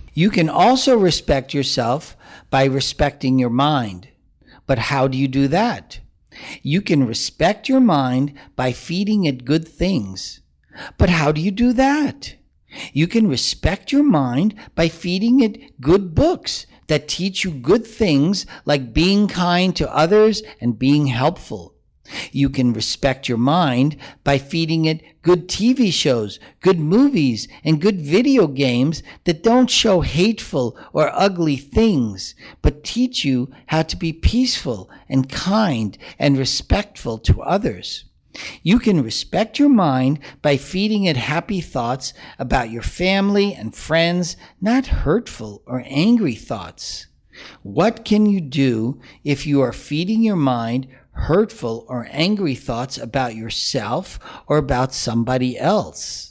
You can also respect yourself by respecting your mind. But how do you do that? You can respect your mind by feeding it good things. But how do you do that? You can respect your mind by feeding it good books that teach you good things like being kind to others and being helpful. You can respect your mind by feeding it good TV shows, good movies, and good video games that don't show hateful or ugly things, but teach you how to be peaceful and kind and respectful to others. You can respect your mind by feeding it happy thoughts about your family and friends, not hurtful or angry thoughts. What can you do if you are feeding your mind hurtful or angry thoughts about yourself or about somebody else?